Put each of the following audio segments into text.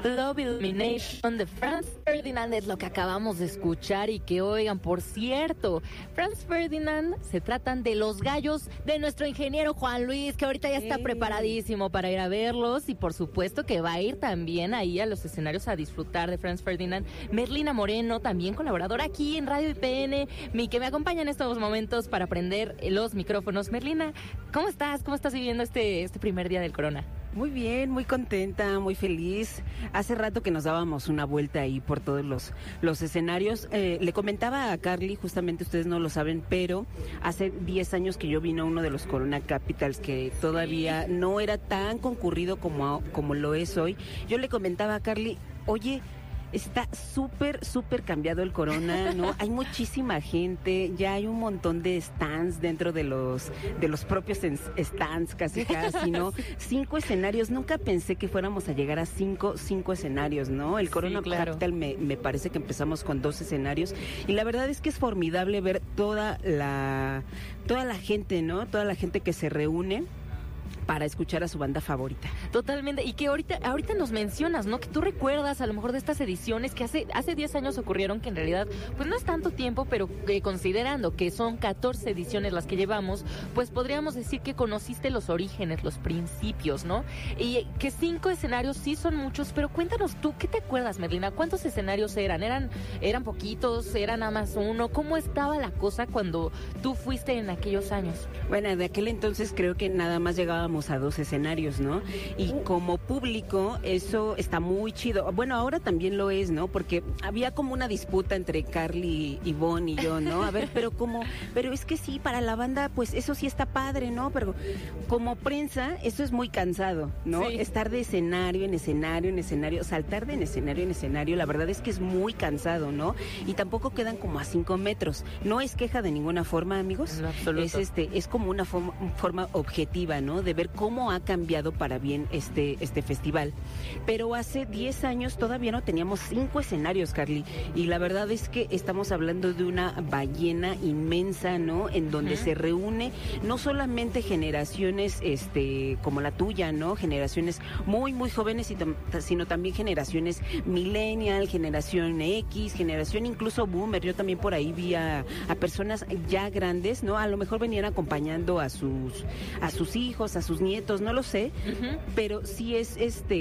Love Illumination de Franz Ferdinand es lo que acabamos de escuchar. Y que oigan, por cierto, Franz Ferdinand se tratan de los gallos de nuestro ingeniero Juan Luis, que ahorita ya está preparadísimo para ir a verlos, y por supuesto que va a ir también ahí a los escenarios a disfrutar de Franz Ferdinand. Merlina Moreno, también colaboradora aquí en Radio IPN, que me acompaña en estos momentos para prender los micrófonos. Merlina, ¿cómo estás? ¿Cómo estás viviendo este primer día del Corona? Muy bien, muy contenta, muy feliz. Hace rato que nos dábamos una vuelta ahí por todos los escenarios. Le comentaba a Carly, justamente ustedes no lo saben, pero hace 10 años que yo vine a uno de los Corona Capitals, que todavía no era tan concurrido como lo es hoy. Yo le comentaba a Carly, oye, está súper cambiado el Corona, ¿no? Hay muchísima gente, ya hay un montón de stands dentro de los propios stands, casi, ¿no? 5 escenarios, nunca pensé que fuéramos a llegar a 5 escenarios, ¿no? El Corona Capital me parece que empezamos con 2 escenarios, y la verdad es que es formidable ver toda la gente, ¿no? Toda la gente que se reúne para escuchar a su banda favorita. Totalmente, y que ahorita nos mencionas, ¿no? Que tú recuerdas a lo mejor de estas ediciones que hace 10 años ocurrieron, que en realidad pues no es tanto tiempo, pero considerando que son 14 ediciones las que llevamos, pues podríamos decir que conociste los orígenes, los principios, ¿no? Y que 5 escenarios sí son muchos, pero cuéntanos tú, ¿qué te acuerdas, Merlina? ¿Cuántos escenarios eran? ¿Eran poquitos? ¿Era nada más uno? ¿Cómo estaba la cosa cuando tú fuiste en aquellos años? Bueno, de aquel entonces creo que nada más llegábamos a 2 escenarios, ¿no? Y como público eso está muy chido. Bueno, ahora también lo es, ¿no? Porque había como una disputa entre Carly, Ivonne y yo, ¿no? A ver, pero es que sí, para la banda, pues eso sí está padre, ¿no? Pero como prensa, eso es muy cansado, ¿no? Sí. Estar de escenario en escenario, saltar de escenario en escenario, la verdad es que es muy cansado, ¿no? Y tampoco quedan como a 5 metros. No es queja de ninguna forma, amigos. En absoluto. Es como una forma objetiva, ¿no? De ver cómo ha cambiado para bien este festival. Pero hace 10 años todavía no teníamos 5 escenarios, Carly, y la verdad es que estamos hablando de una ballena inmensa, ¿no? En donde se reúne no solamente generaciones como la tuya, ¿no? Generaciones muy jóvenes, sino también generaciones millennial, generación X, generación incluso boomer. Yo también por ahí vi a personas ya grandes, ¿no? A lo mejor venían acompañando a sus hijos, a sus nietos, no lo sé, pero sí es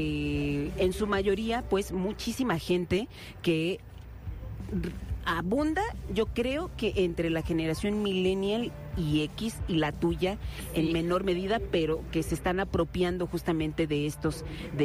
en su mayoría pues muchísima gente que abunda, yo creo que entre la generación millennial y X y la tuya en menor medida, pero que se están apropiando justamente de estos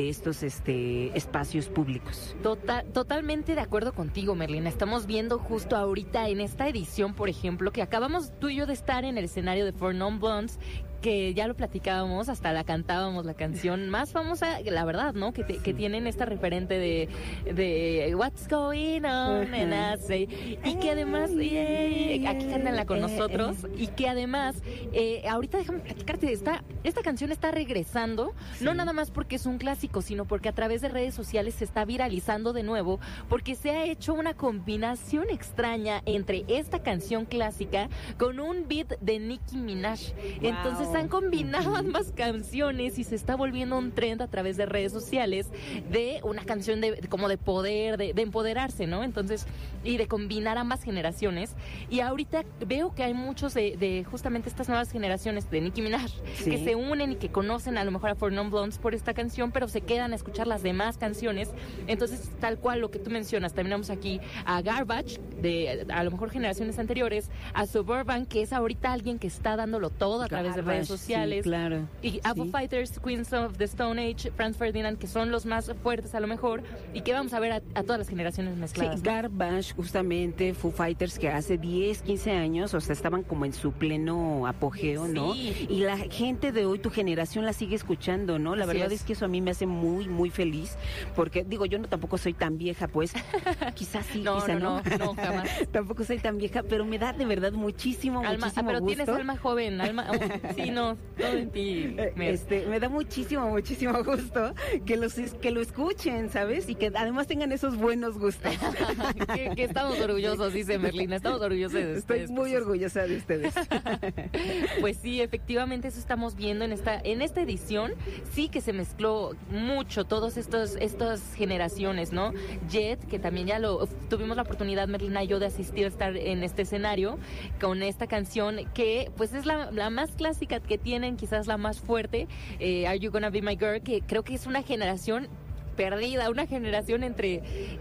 espacios públicos. Totalmente de acuerdo contigo, Merlina. Estamos viendo justo ahorita en esta edición, por ejemplo, que acabamos tú y yo de estar en el escenario de For Non Blondes, que ya lo platicábamos, hasta la cantábamos, la canción más famosa, la verdad, ¿no? Que tienen esta referente de What's Going On, and I say, y que además, aquí cántanla con nosotros, y que además, ahorita déjame platicarte, esta canción está regresando, no nada más porque es un clásico, sino porque a través de redes sociales se está viralizando de nuevo, porque se ha hecho una combinación extraña entre esta canción clásica con un beat de Nicki Minaj. Wow. Entonces han combinado ambas canciones y se está volviendo un trend a través de redes sociales de una canción como de poder, de empoderarse, ¿no? Entonces, y de combinar ambas generaciones. Y ahorita veo que hay muchos de justamente estas nuevas generaciones de Nicki Minaj que se unen y que conocen a lo mejor a For Non Blondes por esta canción, pero se quedan a escuchar las demás canciones. Entonces, tal cual lo que tú mencionas, terminamos aquí a Garbage, de a lo mejor generaciones anteriores, a Suburban, que es ahorita alguien que está dándolo todo a través de redes sociales. Sí, claro. Y a Foo Fighters, Queens of the Stone Age, Franz Ferdinand, que son los más fuertes a lo mejor, y que vamos a ver a todas las generaciones mezcladas. Sí, Garbage, justamente, Foo Fighters, que hace 10, 15 años, o sea, estaban como en su pleno apogeo, ¿no? Sí. Y la gente de hoy, tu generación, la sigue escuchando, ¿no? La verdad es que eso a mí me hace muy feliz, porque, digo, yo tampoco soy tan vieja, pues, quizás sí, no, quizás no. No, jamás. Tampoco soy tan vieja, pero me da de verdad muchísimo pero gusto. tienes alma joven, sí, Sí, no, todo en ti. Me da muchísimo gusto que lo escuchen, ¿sabes? Y que además tengan esos buenos gustos. que estamos orgullosos, dice Merlina, estamos orgullosos de ustedes. Estoy muy orgullosa de ustedes. Pues sí, efectivamente eso estamos viendo en esta edición. Sí que se mezcló mucho todas estas generaciones, ¿no? Jet, que también ya tuvimos la oportunidad, Merlina y yo, de asistir a estar en este escenario con esta canción que pues es la más clásica que tienen, quizás la más fuerte, Are You Gonna Be My Girl, que creo que es una generación perdida, una generación entre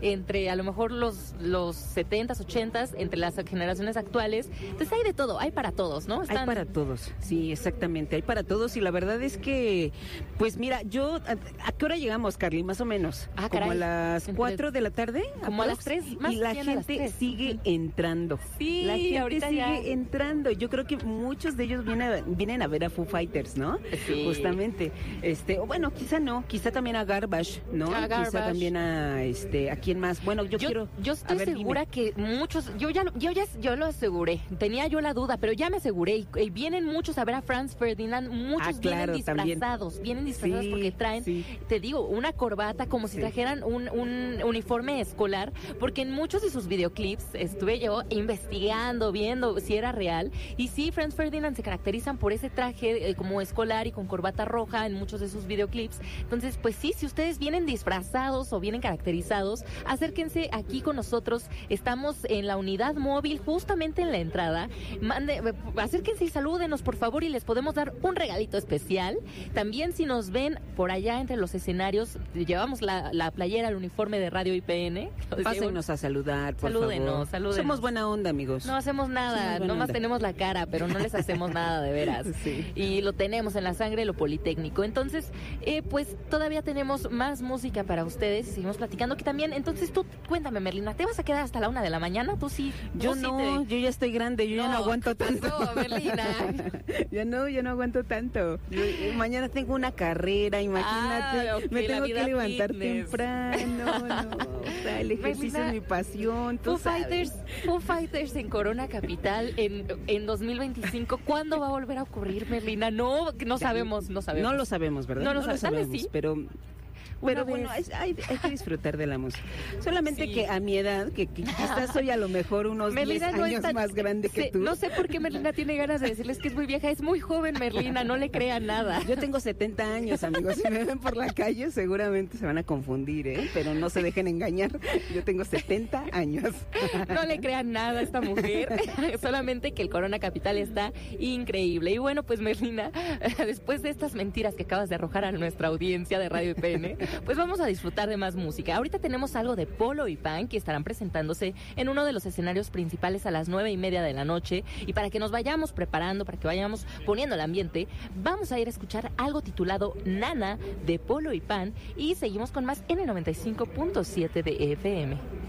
a lo mejor los 70s, 80s, entre las generaciones actuales. Entonces hay de todo, hay para todos, ¿no? Hay para todos, sí, exactamente, hay para todos, y la verdad es que, pues mira, ¿a qué hora llegamos, Carly? Más o menos, como a las 4 de la tarde. Como a las 3, más y la gente sigue entrando. Sí, la gente ahorita sigue ya entrando. Yo creo que muchos de ellos vienen a ver a Foo Fighters, ¿no? Sí. Justamente. O bueno, quizá no, quizá también a Garbage, ¿no? Quizá también a quién más. Bueno, yo estoy segura que muchos, yo lo aseguré, tenía yo la duda, pero ya me aseguré, y vienen muchos a ver a Franz Ferdinand, muchos vienen disfrazados sí, porque traen, te digo, una corbata, como si trajeran un uniforme escolar, porque en muchos de sus videoclips estuve yo investigando, viendo si era real, y sí, Franz Ferdinand se caracterizan por ese traje como escolar y con corbata roja en muchos de sus videoclips. Entonces, pues sí, si ustedes vienen disfrazados o vienen caracterizados, acérquense aquí con nosotros. Estamos en la unidad móvil, justamente en la entrada. Acérquense y salúdenos, por favor, y les podemos dar un regalito especial. También, si nos ven por allá entre los escenarios, llevamos la playera, el uniforme de Radio IPN. Pásenos a saludar, por favor. Salúdenos. Somos buena onda, amigos. No hacemos nada, nomás tenemos la cara, pero no les hacemos nada, de veras. Sí. Y lo tenemos en la sangre, lo Politécnico. Entonces, pues todavía tenemos más música para ustedes y seguimos platicando, que también, entonces tú, cuéntame, Merlina, ¿te vas a quedar hasta la 1 de la mañana? Tú sí. Yo no, yo ya estoy grande, yo ya no aguanto tanto. No, Merlina. yo no aguanto tanto. Mañana tengo una carrera, imagínate. Okay, me tengo que levantar fitness. Temprano, o sea, el ejercicio Merlina, es mi pasión. Foo Fighters en Corona Capital en 2025. ¿Cuándo va a volver a ocurrir, Merlina? No sabemos. No lo sabemos, ¿verdad? No lo sabemos, sí. Pero bueno, hay que disfrutar de la música. Solamente que a mi edad, que quizás soy a lo mejor unos Merlina 10 años más grande que tú. No sé por qué Merlina tiene ganas de decirles que es muy vieja. Es muy joven, Merlina, no le crean nada. Yo tengo 70 años, amigos. Si me ven por la calle, seguramente se van a confundir, ¿eh? Pero no se dejen engañar. Yo tengo 70 años. No le crean nada a esta mujer. Solamente que el Corona Capital está increíble. Y bueno, pues Merlina, después de estas mentiras que acabas de arrojar a nuestra audiencia de Radio IPN, pues vamos a disfrutar de más música. Ahorita tenemos algo de Polo y Pan, que estarán presentándose en uno de los escenarios principales a las 9:30 de la noche. Y para que nos vayamos preparando, para que vayamos poniendo el ambiente, vamos a ir a escuchar algo titulado Nana de Polo y Pan, y seguimos con más en el 95.7 de FM.